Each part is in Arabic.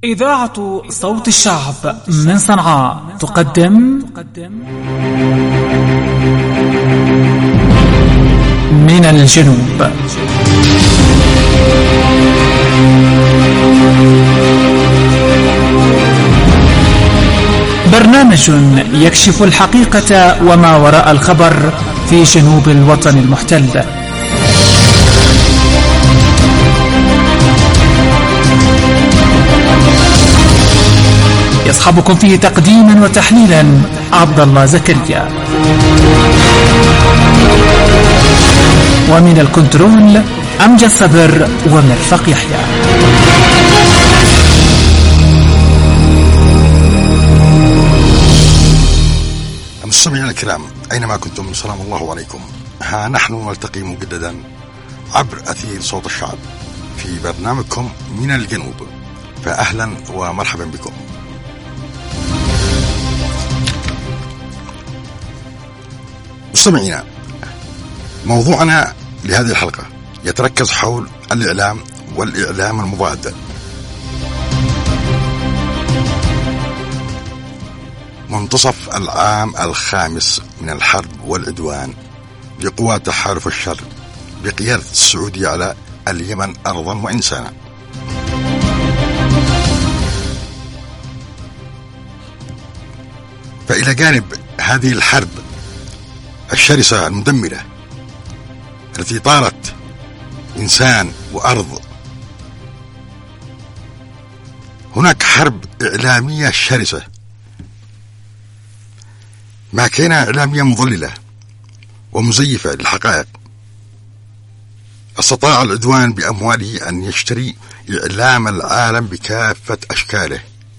إذاعة صوت الشعب من صنعاء تقدم من الجنوب. برنامج يكشف الحقيقة وما وراء الخبر في جنوب الوطن المحتل. يصحبكم فيه تقديما وتحليلا عبد الله زكريا، ومن الكنترول أمجد صبر ومرفق يحيى. مستمعينا الكرام أينما كنتم سلام الله عليكم. ها نحن نلتقي مجددا عبر أثير صوت الشعب في برنامجكم من الجنوب، فأهلا ومرحبا بكم. مستمعينا، موضوعنا لهذه الحلقة يتركز حول الإعلام والإعلام المضاد. منتصف العام الخامس من الحرب والعدوان لقوات تحالف الشر بقيادة السعودية على اليمن أرضا وإنسانا. فإلى جانب هذه الحرب الشرسة المدمرة التي طارت إنسان وأرض، هناك حرب إعلامية شرسة، ماكينة إعلامية مضللة ومزيفة للحقائق. استطاع العدوان بأمواله أن يشتري إعلام العالم بكافة أشكاله،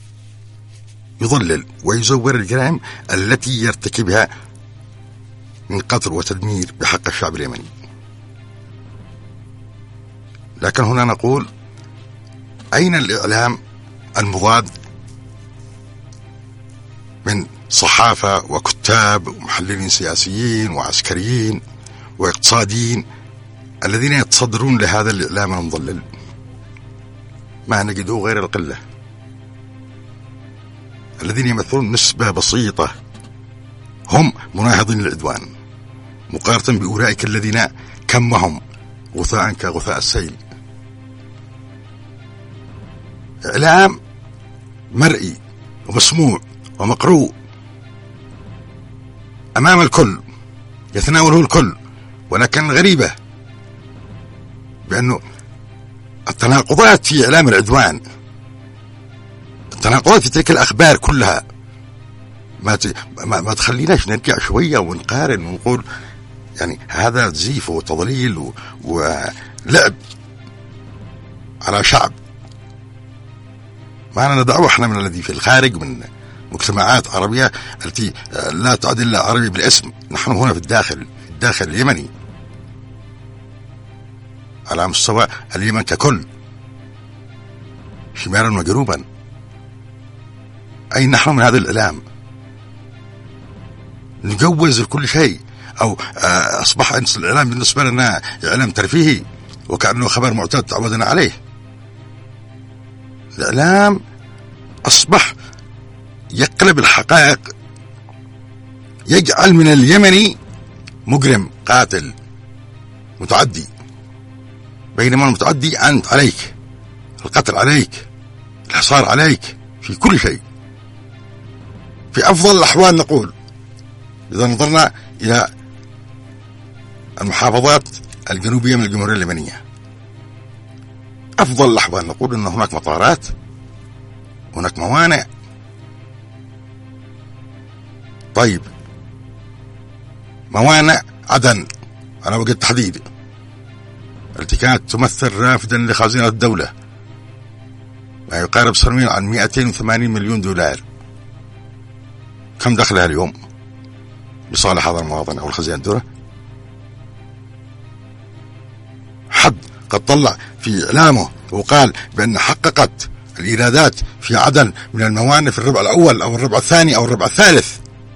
يضلل ويزور الجرائم التي يرتكبها من قتل وتدمير بحق الشعب اليمني. لكن هنا نقول: أين الإعلام المضاد من صحافة وكتاب ومحللين سياسيين وعسكريين واقتصاديين الذين يتصدرون لهذا الإعلام المضلل؟ ما نجده غير القلة، الذين يمثلون نسبة بسيطة هم مناهضين للعدوان، مقارنة بأولئك الذين كمهم غثاء كغثاء السيل. إعلام مرئي ومسموع ومقروء أمام الكل، يتناوله الكل، ولكن غريبة بأنه التناقضات في إعلام العدوان، التناقضات في تلك الأخبار كلها ما تخليناش نرجع شوية ونقارن ونقول يعني هذا زيف وتضليل ولعب على شعب. ما لنا دعوة احنا من الذي في الخارج من مجتمعات عربية التي لا تعد إلا عربي بالاسم. نحن هنا في الداخل اليمني على مستوى اليمن ككل، شمالا وجنوبا. أين نحن من هذا الإعلام؟ نجوز كل شيء، أو أصبح الإعلام بالنسبة لنا إعلام ترفيهي وكأنه خبر معتاد تعودنا عليه. الإعلام أصبح يقلب الحقائق، يجعل من اليمني مجرم قاتل متعدي، بينما المتعدي أنت عليك، القتل عليك، الحصار عليك في كل شيء. في أفضل الأحوال نقول إذا نظرنا إلى المحافظات الجنوبية من الجمهورية اليمنية، أفضل الأحوال نقول أن هناك مطارات، هناك موانئ. طيب، موانئ عدن على وجه التحديد التي كانت تمثل رافدا لخزينة الدولة، ما يقارب سنويا عن 280 مليون دولار. كم دخلها اليوم بصالح هذا المواطن أو الخزينة الدولة؟ حد قد طلع في إعلامه وقال بأن حققت الإيرادات في عدن من الموانئ في الربع الأول أو الربع الثاني أو الربع الثالث،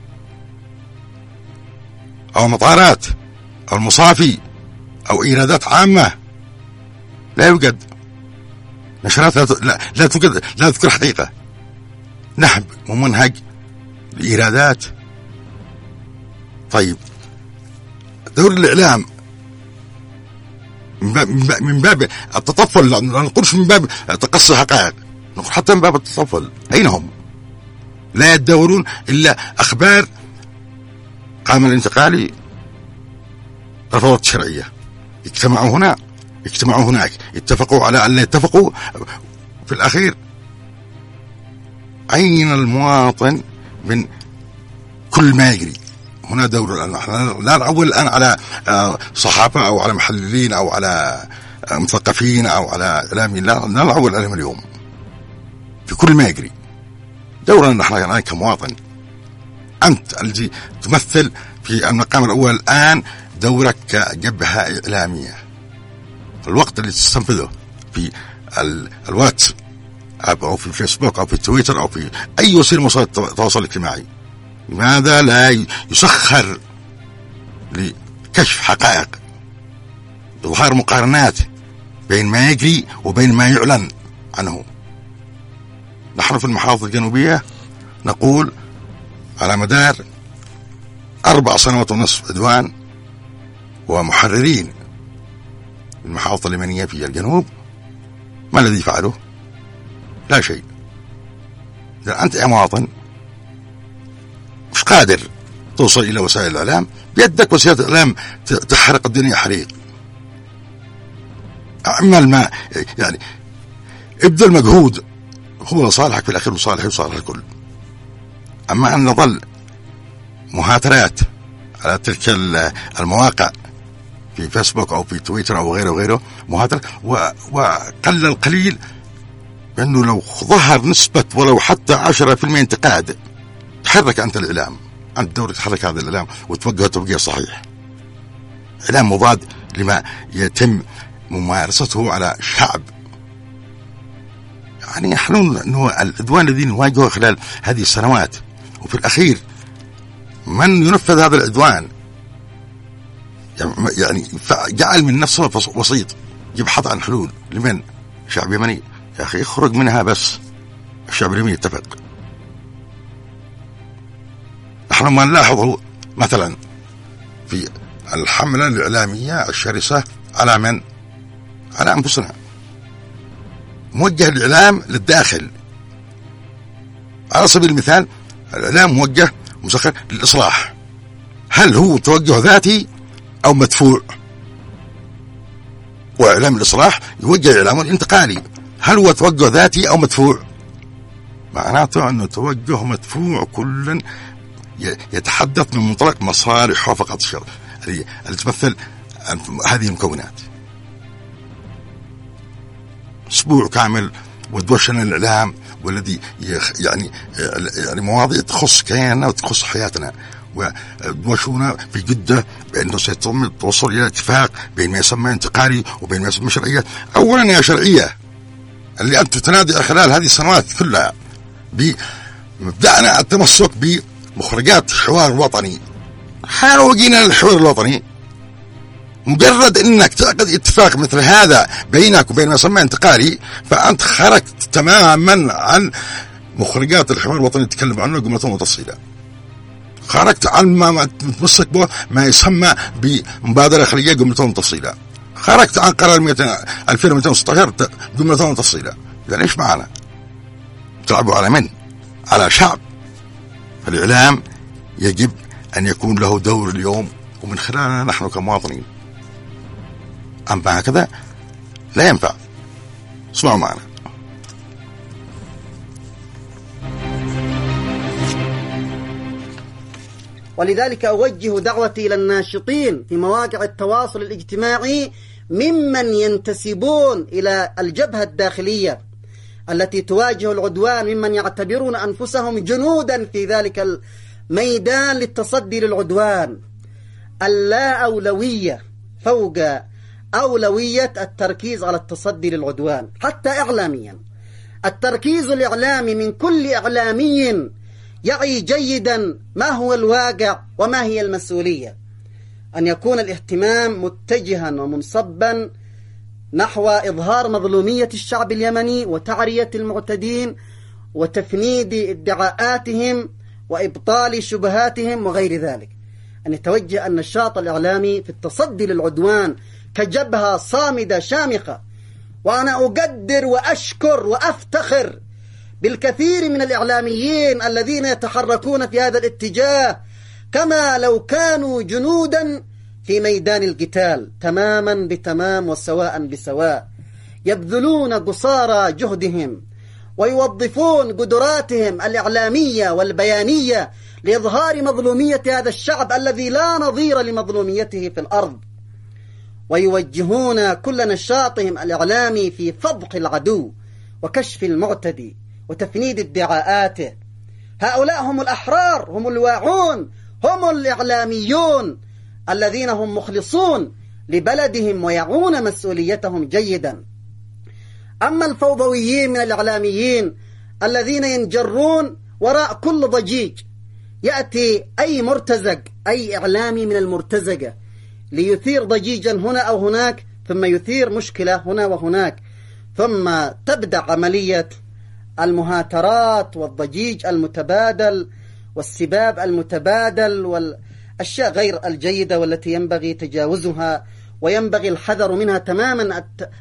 أو مطارات أو المصافي أو إيرادات عامة. لا يوجد. نشرات لا تذكر حقيقة، نحب ممنهج لإيرادات. طيب دور الإعلام من باب التطفل، لا نقولش من باب تقصي الحقائق، نقول حتى من باب التطفل. أين هم؟ لا يتداولون إلا أخبار قام الانتقالي رفضت الشرعية، اجتمعوا هنا اجتمعوا هناك، اتفقوا على أن لا يتفقوا. في الأخير أين المواطن من كل ما يجري؟ هنا دور الآن، لا نعول الآن على صحافة أو على محللين أو على مثقفين أو على إعلاميين، لا نعول عليهم اليوم في كل ما يجري. دورنا نحن كمواطن، أنت الذي تمثل في المقام الأول الآن، دورك كجبهة إعلامية. الوقت اللي تستنفذه في الواتس أو في فيسبوك أو في تويتر أو في أي وسيلة مواصلة التواصل الاجتماعي، لماذا لا يسخر لكشف حقائق، إظهار مقارنات بين ما يجري وبين ما يعلن عنه؟ نحن في المحافظة الجنوبية نقول على مدار 4 سنوات ونصف عدوان ومحررين المحافظة اليمنية في الجنوب، ما الذي فعله؟ لا شيء. إذا أنت يا مواطن مش قادر توصل إلى وسائل الإعلام، بيدك وسائل الإعلام تحرق الدنيا حريق. اعمل ما يعني ابذل مجهود، هو لصالحك في الأخير وصالحي وصالح الكل. أما أن نظل مهاترات على تلك المواقع في فيسبوك أو في تويتر أو غيره وغيره، مهاترات، وقل القليل بأنه لو ظهر نسبة ولو حتى 10% انتقاد، تحرك أنت الإعلام، أنت دورك تحرك هذا الإعلام وتوجه توجيه صحيح. إعلام مضاد لما يتم ممارسته على شعب. يعني نحن العدوان الذي نواجهه خلال هذه السنوات، وفي الأخير من ينفذ هذا العدوان يعني جعل من نفسه وسيط يبحث عن حلول. لمن؟ شعب يمني. يا أخي اخرج منها، بس الشعب اليمني يتفق. نحن ما نلاحظه مثلا في الحملة الإعلامية الشرسة على من؟ على أنفسنا. موجه الإعلام للداخل. على سبيل المثال الإعلام موجه مسخر للإصلاح، هل هو توجه ذاتي أو مدفوع؟ وإعلام الإصلاح يوجه إعلام الانتقالي، هل هو توجه ذاتي أو مدفوع؟ معناته أنه توجه مدفوع، كل يتحدث من منطلق مصالح وفقط الشر اللي تمثل هذه المكونات. أسبوع كامل ودوشنا الإعلام والذي يعني مواضيع تخص كياننا وتخص حياتنا، ودوشونا في جدة بأنه سيتم التوصل إلى اتفاق بين ما يسمى انتقالي وبين ما يسمى شرعية. أولا يا شرعية اللي أنت تنادي خلال هذه السنوات كلها بمبدأنا التمسك بمخرجات الحوار الوطني، حاولنا للحوار الوطني، مجرد انك تعقد اتفاق مثل هذا بينك وبين ما يسمى انتقالي، فانت خرجت تماما عن مخرجات الحوار الوطني تتكلم عنه جملة متصلة، خرجت عن ما تمسك به ما يسمى بمبادرة خليجية جملة متصلة، خرجت عن قرار 2216 جملة متصلة. يعني ايش معنا؟ تلعبوا على من؟ على شعب. فالإعلام يجب أن يكون له دور اليوم ومن خلالنا نحن كمواطنين. أما هكذا لا ينفع. اسمعوا معنا. ولذلك أوجه دعوتي إلى الناشطين في مواقع التواصل الاجتماعي ممن ينتسبون إلى الجبهة الداخلية التي تواجه العدوان، ممن يعتبرون أنفسهم جنودا في ذلك الميدان للتصدي للعدوان، اللا أولوية فوق أولوية التركيز على التصدي للعدوان. حتى إعلاميا التركيز الإعلامي من كل إعلامي يعي جيدا ما هو الواقع وما هي المسؤولية، أن يكون الاهتمام متجها ومنصبا نحو إظهار مظلومية الشعب اليمني وتعرية المعتدين وتفنيد ادعاءاتهم وإبطال شبهاتهم وغير ذلك، أن يتوجه النشاط الإعلامي في التصدي للعدوان كجبهة صامدة شامخة. وأنا أقدر وأشكر وأفتخر بالكثير من الإعلاميين الذين يتحركون في هذا الاتجاه كما لو كانوا جنودا في ميدان القتال، تماما بتمام وسواء بسواء، يبذلون قصارى جهدهم ويوظفون قدراتهم الإعلامية والبيانية لإظهار مظلومية هذا الشعب الذي لا نظير لمظلوميته في الأرض، ويوجهون كل نشاطهم الإعلامي في فضح العدو وكشف المعتدي وتفنيد ادعاءاته. هؤلاء هم الأحرار، هم الواعون، هم الإعلاميون الذين هم مخلصون لبلدهم ويعون مسؤوليتهم جيدا. أما الفوضويين من الإعلاميين الذين ينجرون وراء كل ضجيج، يأتي أي مرتزق، أي إعلامي من المرتزقة ليثير ضجيجا هنا أو هناك، ثم يثير مشكلة هنا وهناك، ثم تبدأ عملية المهاترات والضجيج المتبادل والسباب المتبادل والأشياء غير الجيدة والتي ينبغي تجاوزها وينبغي الحذر منها تماما.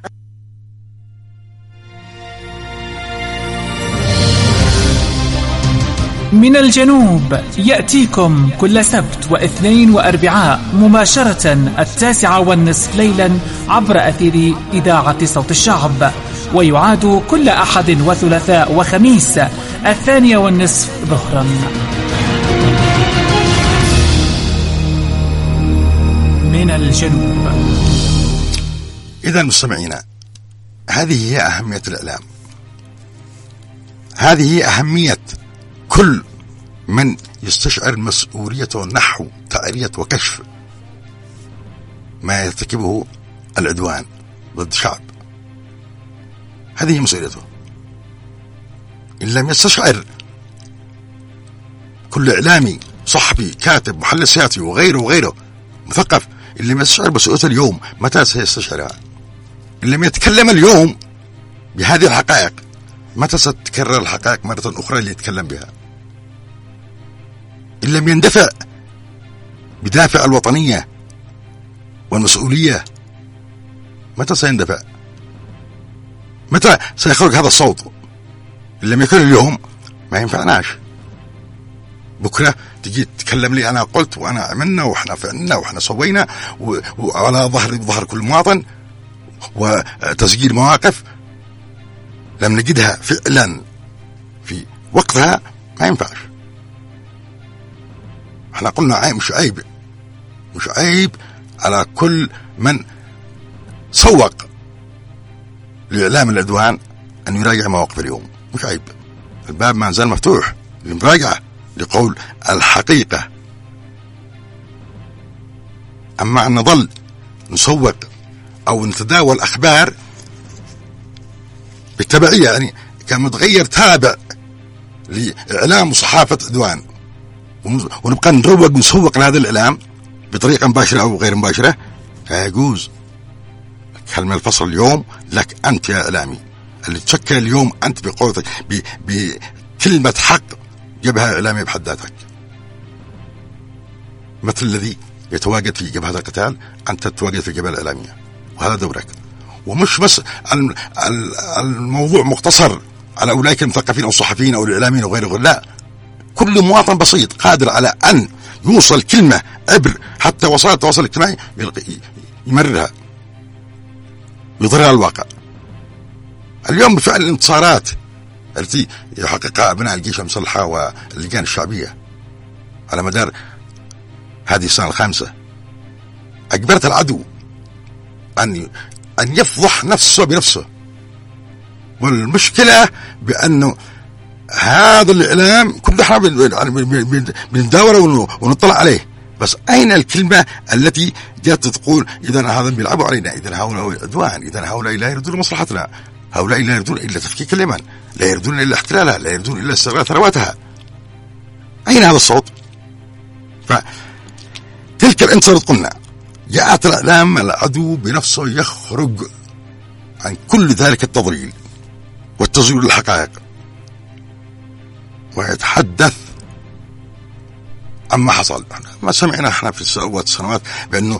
من الجنوب يأتيكم كل سبت واثنين وأربعاء مباشرة 9:30 ليلا عبر أثير إذاعة صوت الشعب، ويعاد كل أحد وثلاثاء وخميس 2:30 ظهرا. من الجنوب. إذا مستمعينا، هذه هي أهمية الإعلام، هذه هي أهمية كل من يستشعر مسؤوليته نحو تعرية وكشف ما يرتكبه العدوان ضد الشعب. هذه مسؤوليته. إن لم يستشعر كل إعلامي، صحفي، كاتب، محلل سياسي وغيره مثقف، إن لم يستشعر مسؤوليته اليوم، متى سيستشعرها؟ إن لم يتكلم اليوم بهذه الحقائق، متى ستتكرر الحقائق مرة أخرى اللي يتكلم بها؟ إن لم يندفع بدافع الوطنية والمسؤولية، متى سيندفع؟ متى سيخرج هذا الصوت؟ إن لم يكن اليوم ما ينفعناش. بكرة تجي تتكلم لي أنا قلت وأنا عملنا وإحنا فعلنا وإحنا سوينا وعلى ظهر كل مواطن وتسجيل مواقف لم نجدها فعلا في وقتها، ما ينفعش. احنا قلنا عيب، مش عيب على كل من سوق لإعلام العدوان أن يراجع مواقف اليوم، مش عيب. الباب ما زال مفتوح للمراجعة لقول الحقيقة. أما أن نظل نسوق أو نتداول أخبار بالتبعية، يعني كان متغير تابع لإعلام وصحافة عدوان، ونبقى نروج ونسوق لهذا الإعلام بطريقة مباشرة أو غير مباشرة، لا يجوز. كلمة الفصل اليوم لك أنت يا إعلامي، اللي تشكل اليوم أنت بقولتك بكلمة حق جبهة إعلامية بحد ذاتك، مثل الذي يتواجد في جبهة القتال أنت تتواجد في الجبهة الإعلامية، وهذا دورك. ومش بس الموضوع مقتصر على أولئك المثقفين أو الصحفيين أو الإعلاميين أو غيره، لا، كل مواطن بسيط قادر على أن يوصل كلمة عبر حتى وسائل التواصل الاجتماعي يمررها يظهرها الواقع. اليوم بفعل الانتصارات التي يحققها أبناء الجيش المسلحة واللجان الشعبية على مدار هذه السنة الخامسة، أجبرت العدو أن يفضح نفسه بنفسه. والمشكلة بأنه هذا الإعلام كل احنا بنداوره ونطلع عليه، بس أين الكلمة التي جاءت تقول إذا هذا بيلعبوا علينا، إذا هؤلاء عدوان، إذا هؤلاء لا يريدون مصلحتنا، هؤلاء لا يريدون إلا تفكيك اليمن، لا يريدون إلا احتلالها، لا يريدون إلا استغلال ثرواتها. أين هذا الصوت؟ فتلك الانتصارات قلنا جاءت الإعلام العدو بنفسه يخرج عن كل ذلك التضليل والتزوير للحقائق، ويتحدث عما حصل. ما سمعنا احنا في أول السنوات بأنه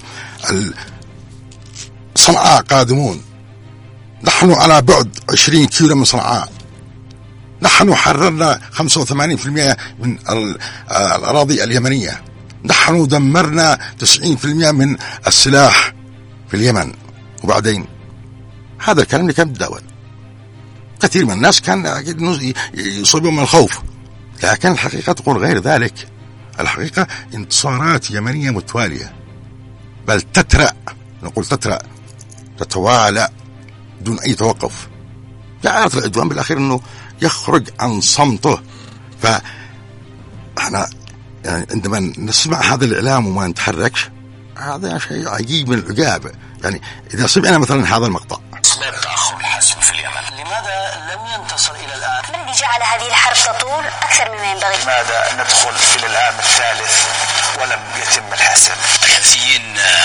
صنعاء قادمون، نحن على بعد 20 كيلو من صنعاء، نحن حررنا 85% من الأراضي اليمنية، نحن دمرنا 90% من السلاح في اليمن. وبعدين هذا الكلام لكم تداول، كثير من الناس كان يصيبهم من الخوف، لكن الحقيقة تقول غير ذلك. الحقيقة انتصارات يمنية متوالية، بل تترأ، نقول تترأ، تتوالى دون أي توقف. جعلت العدوان بالأخير أنه يخرج عن صمته. فإحنا يعني عندما نسمع هذا الإعلام وما نتحركش، هذا شيء عجيب من العجاب. يعني إذا سمعنا مثلا هذا المقطع: أسباب تأخر الحسم في اليمن، لماذا لم ينتصر إلى الآن؟ ما الذي جعل هذه الحرب تطول أكثر مما ينبغي؟ لماذا ندخل إلى العام الثالث ولم يتم الحسم؟ الحوثيين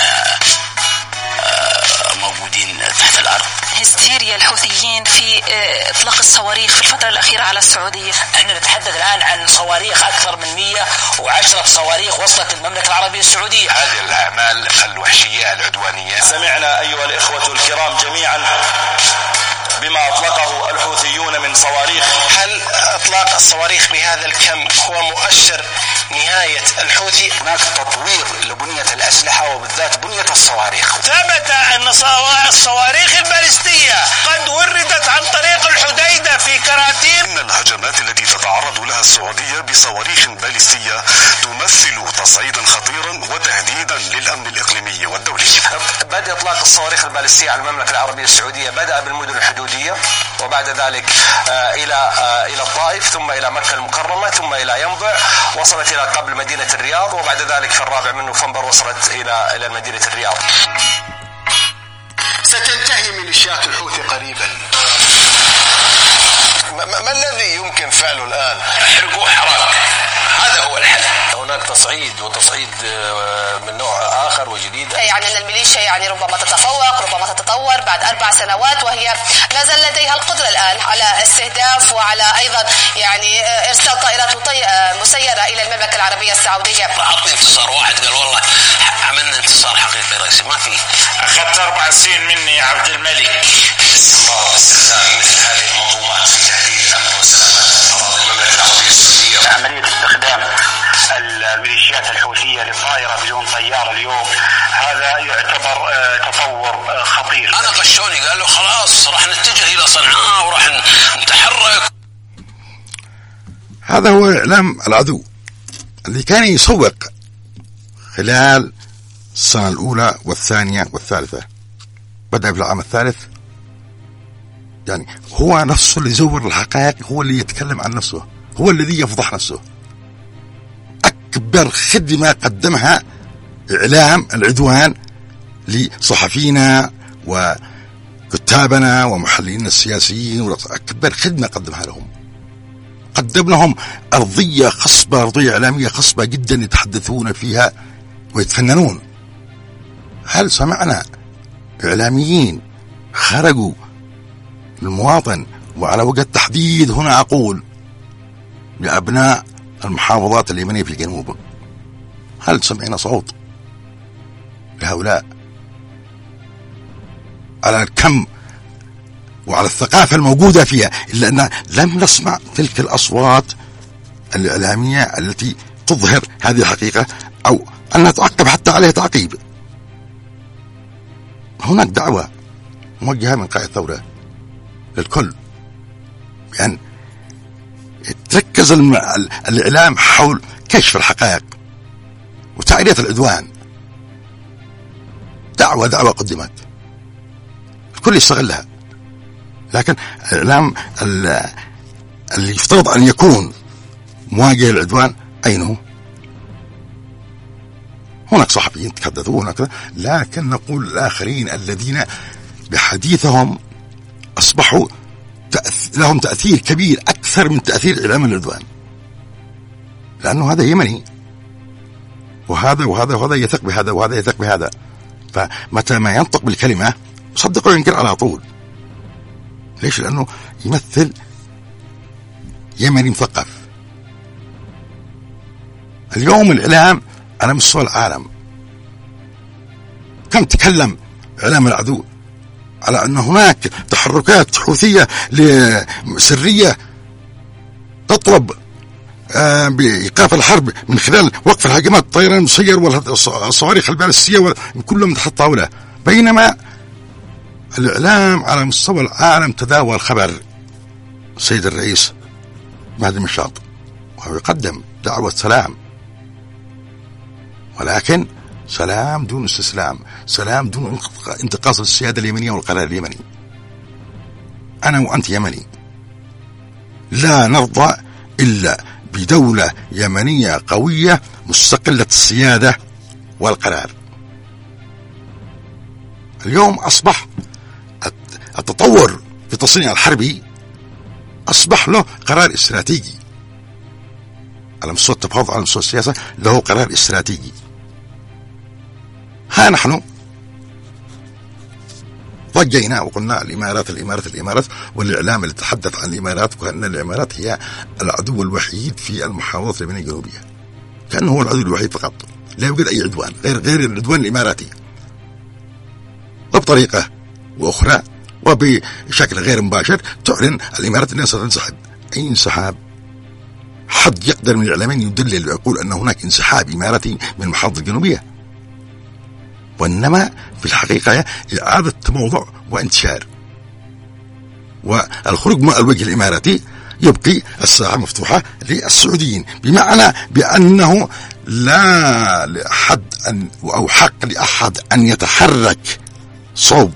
موجودين تحت الأرض. هستيريا الحوثيين في إطلاق الصواريخ في الفترة الأخيرة على السعودية. احنا نتحدث الآن عن صواريخ أكثر من 110 صواريخ وصلت المملكة العربية السعودية. هذه الأعمال الوحشية العدوانية. سمعنا أيها الإخوة الكرام جميعا بما أطلقه الحوثيون من صواريخ. هل إطلاق الصواريخ بهذا الكم هو مؤشر نهاية الحوثي؟ هناك تطوير لبنية الأسلحة وبالذات بنية الصواريخ. ثبت أن الصواريخ البالستية قد وردت عن طريق الحديدة في كراتين. إن الهجمات التي تتعرض لها السعودية بصواريخ بالستية تمثل تصعيدا خطيرا وتهديدا للأمن الإقليمي والدولي. بدأ إطلاق الصواريخ البالستية على المملكة العربية السعودية بدأ بالمدن الحدودية، وبعد ذلك إلى الطائف، ثم إلى مكة المكرمة، ثم إلى ينبع، وصلت إلى قبل مدينة الرياض، وبعد ذلك في الرابع من نوفمبر وصلت إلى مدينة الرياض. ستنتهي ميليشيات الحوثي قريبا. ما الذي يمكن فعله الآن؟ احرقوا حراك، هذا هو الحل. هناك تصعيد وتصعيد من نوع آخر وجديد. يعني أن الميليشيا يعني ربما تتفوق، ربما تتطور بعد 4 سنوات، وهي لا زال لديها القدرة الآن على استهداف وعلى أيضا يعني إرسال طائرات مسيرة إلى المملكة العربية السعودية. أعطني انتصار واحد قال والله عملنا انتصار حقيقي رئيسي، ما في. أخذت 4 سنين مني يا عبد الملك. استمرار استخدام مثل هذه المنظومات في تهديد الأمن والسلامة أراضي المملكة العربية السعودية. عملية استخدام الميليشيات الحوثية للطائرة بدون طيار اليوم هذا يعتبر تطور خطير. أنا قشوني قال له خلاص راح نتجه إلى صنعاء وراح نتحرك. هذا هو إعلام العدو اللي كان يسوق خلال السنة الأولى والثانية والثالثة. بدأ في العام الثالث، يعني هو نفسه اللي يزور الحقائق، هو اللي يتكلم عن نفسه، هو الذي يفضح نفسه. أكبر خدمة قدمها إعلام العدوان لصحفينا وكتابنا ومحللين السياسيين، أكبر خدمة قدمها لهم. قدم لهم أرضية خصبة، أرضية إعلامية خصبة جدا يتحدثون فيها ويتفننون. هل سمعنا إعلاميين خرجوا للمواطن؟ وعلى وجه التحديد هنا أقول لأبناء المحافظات اليمنية في الجنوب، هل سمعنا صوت لهؤلاء على الكم وعلى الثقافة الموجودة فيها؟ إلا أن لم نسمع تلك الأصوات الإعلامية التي تظهر هذه الحقيقة أو أن نتعقب حتى عليها تعقيب. هناك دعوة موجهة من قائد الثورة للكل بأن تركز الإعلام حول كشف الحقائق وتعرية العدوان. دعوة قدمت، الكل يستغلها، لكن الإعلام اللي يفترض أن يكون مواجه للعدوان أين هو؟ هناك صحفيين يتحدثون، لكن نقول الآخرين الذين بحديثهم أصبحوا لهم تأثير كبير أكثر من تأثير إعلام العدوان، لأنه هذا يمني وهذا يثق بهذا وهذا يثق بهذا، فمتى ما ينطق بالكلمة صدقوا ينكر على طول. ليش؟ لأنه يمثل يمني مثقف. اليوم الإعلام على مستوى العالم كم تكلم إعلام العدو على أن هناك تحركات حوثية سرية تطلب بإيقاف الحرب من خلال وقف الهجمات الطيران المسير والصواريخ البالستية كلهم تحت طاولة، بينما الإعلام على مستوى العالم تداول خبر السيد الرئيس مهدي مشاط وهو يقدم دعوة سلام، ولكن سلام دون استسلام، سلام دون انتقاص السيادة اليمنية والقرار اليمني. أنا وأنت يمني، لا نرضى إلا بدولة يمنية قوية مستقلة السيادة والقرار. اليوم أصبح التطور في التصنيع الحربي أصبح له قرار استراتيجي على مستوى التفاوض، على مستوى السياسة له قرار استراتيجي. ها نحن ضجينا وقلنا الإمارات، والإعلام اللي تحدث عن الإمارات وأن الإمارات هي العدو الوحيد في المحافظة اليمنية الجنوبية، كأنه هو العدو الوحيد فقط، لا يوجد أي عدوان غير العدوان الإماراتي. وبطريقة وأخرى وبشكل غير مباشر تعلن الإمارات أنها ستنسحب. أي انسحاب؟ حد يقدر من الإعلاميين يدلل ويقول أن هناك انسحاب إماراتي من المحافظة الجنوبية؟ وإنما في الحقيقة إعادة تموضع وانتشار، والخروج من الوجه الإماراتي يبقي الساحة مفتوحة للسعوديين، بمعنى بأنه لا لأحد أو حق لأحد أن يتحرك صوب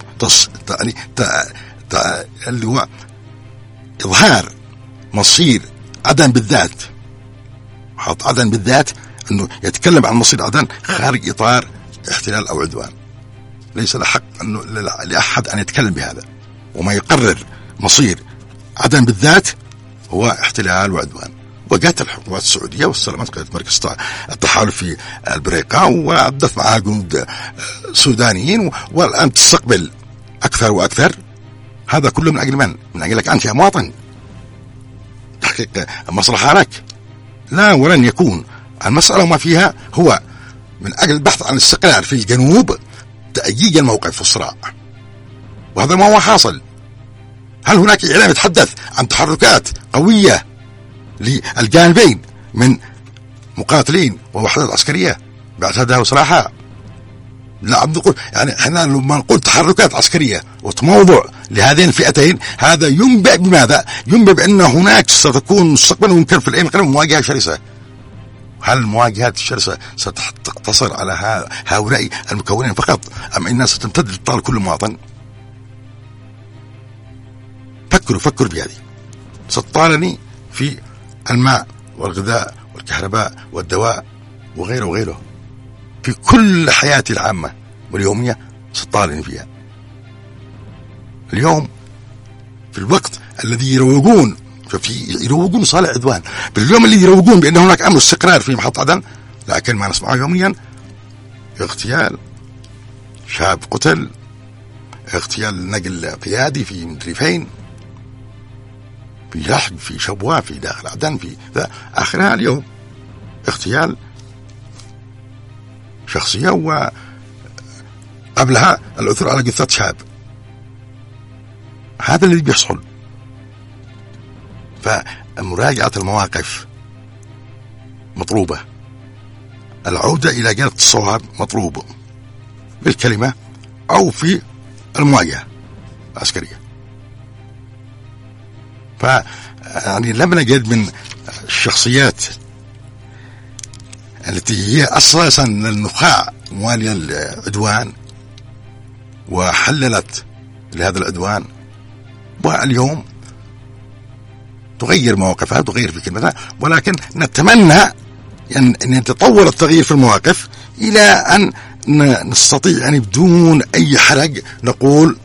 اللي هو إظهار مصير عدن بالذات. حط عدن بالذات أنه يتكلم عن مصير عدن خارج إطار احتلال أو عدوان. ليس له حق أنه لأحد أن يتكلم بهذا، وما يقرر مصير عدن بالذات هو احتلال وعدوان. وجاءت الحكومات السعودية واستلمت قيادة مركز التحالف في البريقة وعدت معها جنود سودانيين، والآن تستقبل أكثر وأكثر. هذا كله من أجل من؟ من أجلك أنت يا مواطن، تحقيق مصلحة لك. لا، ولن يكون. المسألة وما فيها هو من أجل البحث عن الاستقرار في الجنوب، تأجيج الموقف في الصراع، وهذا ما هو حاصل. هل هناك إعلام يتحدث عن تحركات قوية للجانبين من مقاتلين ووحدات عسكرية باعتداء وصراحة؟ لا، عم نقول يعني احنا لما نقول تحركات عسكرية وتموضع لهذين الفئتين، هذا ينبئ بماذا؟ ينبئ بأن هناك ستكون مستقبلا ويمكن في الأيام القادمة مواجهة شرسة. هل المواجهات الشرسة ستقتصر على هؤلاء المكونين فقط، أم إنها ستمتد لإبطال كل مواطن؟ فكروا بهذه. ستطالني في الماء والغذاء والكهرباء والدواء وغيره في كل حياتي العامة واليومية، ستطالني فيها. اليوم في الوقت الذي يروجون صالح عدوان، باليوم الذي يروجون بأن هناك أمر استقرار في محطة عدن، لكن ما نسمعه يوميا اغتيال، شاب قتل، اغتيال نقل قيادي في مدري فين، في لحق، في شبوة، في داخل عدن، في آخرها اليوم اغتيال شخصية، وقبلها العثور على جثة شاب. هذا الذي بيحصل. فمراجعة المواقف مطلوبة، العودة إلى جانب الصواب مطلوب، بالكلمة أو في المواجهة العسكرية. يعني لم نجد من الشخصيات التي هي أساسا النخاع موالية العدوان وحللت لهذا العدوان، واليوم تغير مواقفها، تغير في كلمتها، ولكن نتمنى أن يتطور التغيير في المواقف إلى أن نستطيع يعني بدون أي حرج نقول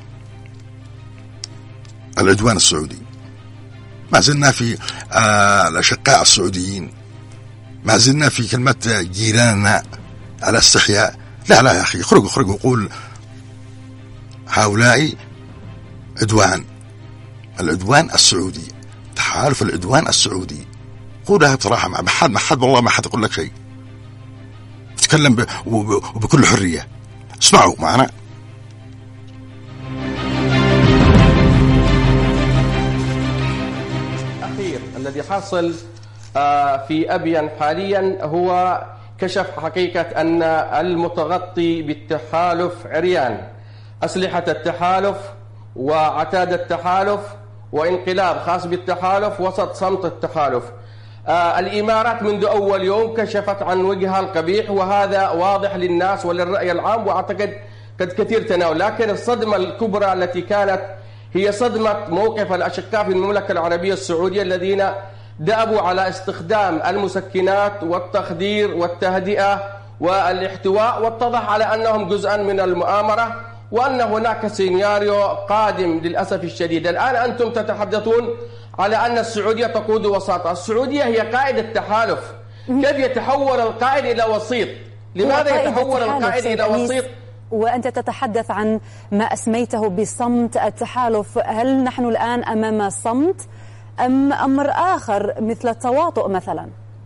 العدوان السعودي. ما زلنا في الأشقاء السعوديين، ما زلنا في كلمة جيراننا على استحياء. لا يا أخي، خرجوا وقول هؤلاء عدوان، العدوان السعودي، تحالف العدوان السعودي. قولها بصراحة، ما حد والله ما حد يقول لك شيء، تكلم وبكل حرية. اسمعوا معنا. الأخير الذي حصل في أبين حاليا هو كشف حقيقة أن المتغطي بالتحالف عريان، أسلحة التحالف وعتاد التحالف وانقلاب خاص بالتحالف وسط صمت التحالف. الإمارات منذ أول يوم كشفت عن وجهها القبيح، وهذا واضح للناس وللرأي العام، وأعتقد قد كثير تناول. لكن الصدمة الكبرى التي كانت هي صدمة موقف الأشقاء في المملكة العربية السعودية الذين دأبوا على استخدام المسكنات والتخدير والتهدئة والاحتواء، واتضح على أنهم جزءا من المؤامرة، وأن هناك سيناريو قادم للأسف الشديد. الآن أنتم تتحدثون على أن السعودية تقود وساطة. السعودية هي قائد التحالف، كيف يتحول القائد إلى وسيط؟ لماذا يتحول القائد إلى وسيط؟ وأنت تتحدث عن ما أسميته بصمت التحالف، هل نحن الآن أمام صمت أم أمر آخر مثل التواطؤ مثلا؟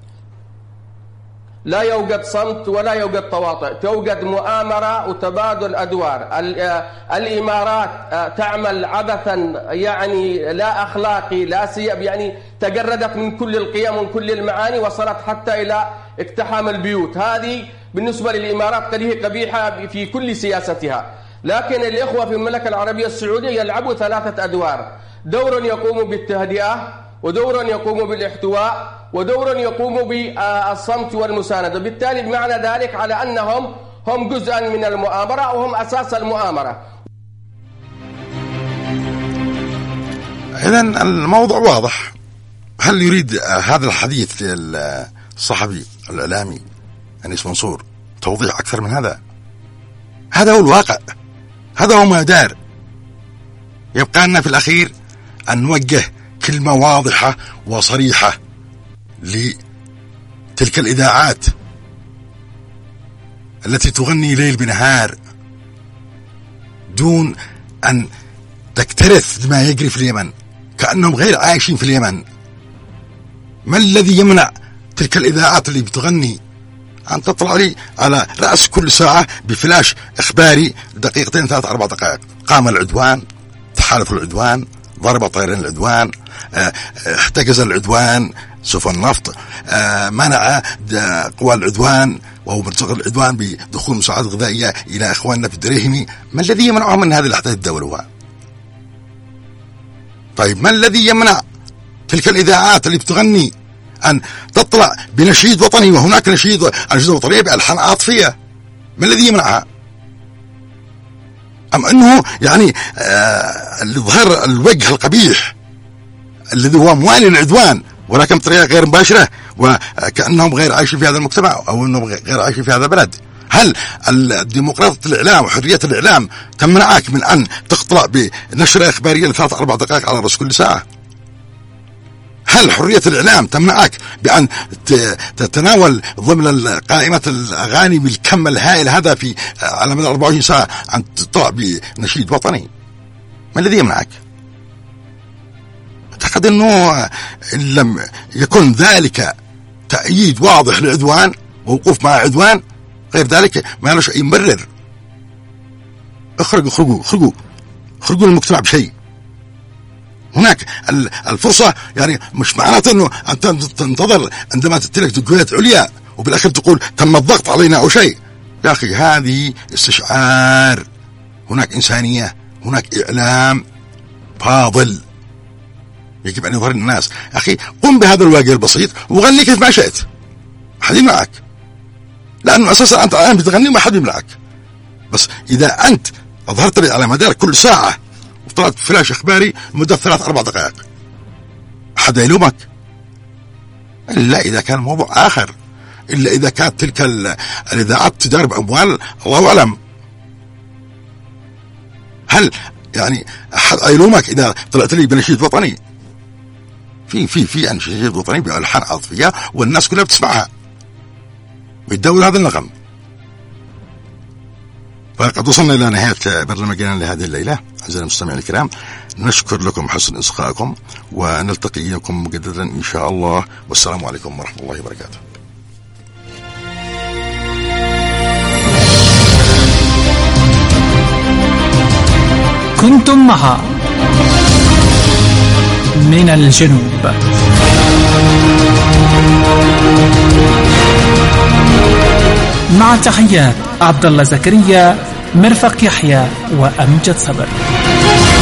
لا يوجد صمت ولا يوجد تواطؤ، توجد مؤامرة وتبادل أدوار. الإمارات تعمل عبثا يعني لا أخلاقي لا سيب، يعني تجردت من كل القيم ومن كل المعاني، وصلت حتى إلى اقتحام البيوت. هذه بالنسبة للإمارات قبيحة في كل سياستها. لكن الإخوة في المملكة العربية السعودية يلعبوا 3 أدوار: دور يقوم بالتهدئة، ودور يقوم بالاحتواء، ودور يقوم بالصمت والمساندة. بالتالي بمعنى ذلك على أنهم هم جزءا من المؤامرة وهم أساس المؤامرة. إذن الموضوع واضح. هل يريد هذا الحديث الصحفي الإعلامي أنيس منصور توضيح أكثر من هذا؟ هذا هو الواقع، هذا هو ما دار. يبقى لنا في الأخير أن نوجه كلمة واضحة وصريحة لتلك الإذاعات التي تغني ليل بنهار دون أن تكترث بما يجري في اليمن، كأنهم غير عايشين في اليمن. ما الذي يمنع تلك الإذاعات اللي بتغني أن تطلع لي على رأس كل ساعة بفلاش إخباري 2 3 4 دقائق؟ قام العدوان، تحالف العدوان، ضرب طيران العدوان، احتجز العدوان سفن النفط، منع قوى العدوان وهو مرتقى العدوان بدخول مساعدة غذائية إلى إخواننا في الدريهمي. ما الذي يمنعهم من هذه الأحداث الدولة؟ طيب ما الذي يمنع تلك الإذاعات اللي بتغني أن تطلع بنشيد وطني، وهناك نشيد وطنية بألحان عاطفية؟ ما الذي يمنعها؟ أم أنه يعني اللي ظهر الوجه القبيح الذي هو موالي العدوان ولكن بطريقة غير مباشرة، وكأنهم غير عايشين في هذا المجتمع أو أنهم غير عايشين في هذا البلد؟ هل الديمقراطية الإعلام وحرية الإعلام تمنعك من أن تطلع بنشرة إخبارية ل3 4 دقائق على رأس كل ساعة؟ هل حرية الإعلام تمنعك بأن تتناول ضمن قائمة الأغاني بالكم الهائل هذا في على مدى 24 ساعة أن تطلع بنشيد وطني؟ ما الذي يمنعك؟ أعتقد أنه إن لم يكن ذلك تأييد واضح للعدوان ووقوف مع عدوان، غير ذلك ما له شيء مبرر. اخرجوا المجتمع بشيء. هناك الفرصة، يعني مش معناته أنه أنت تنتظر عندما تتلك تقويات عليا وبالآخر تقول تم الضغط علينا أو شيء. يا أخي هذه استشعار، هناك إنسانية، هناك إعلام فاضل يجب أن يظهر الناس. أخي قم بهذا الواجب البسيط وغني كيف ما شئت، حد يمنعك، لأنه أساسا أنت الآن بتغني ما حد يمنعك. بس إذا أنت أظهرت لي على مدار كل ساعة وطلعت فلاش إخباري لمدة 3 4 دقائق، حد يلومك؟ إلا إذا كان الموضوع آخر، إلا إذا كانت تلك الإذاعات تدار بأموال الله أعلم. هل يعني أحد يلومك إذا طلعت لي بنشيد وطني؟ في نشيد وطني بألحان عاطفية والناس كلها بتسمعها ويتداول هذا النغم. فقد وصلنا إلى نهاية برنامجنا لهذه الليلة. أعزائي المستمعين الكرام، نشكر لكم حسن إصغائكم، ونلتقي بكم مجددا إن شاء الله، والسلام عليكم ورحمة الله وبركاته. كنتم مع من الجنوب مع تحيات عبد الله زكريا، مرفق يحيى، وأمجد صبر.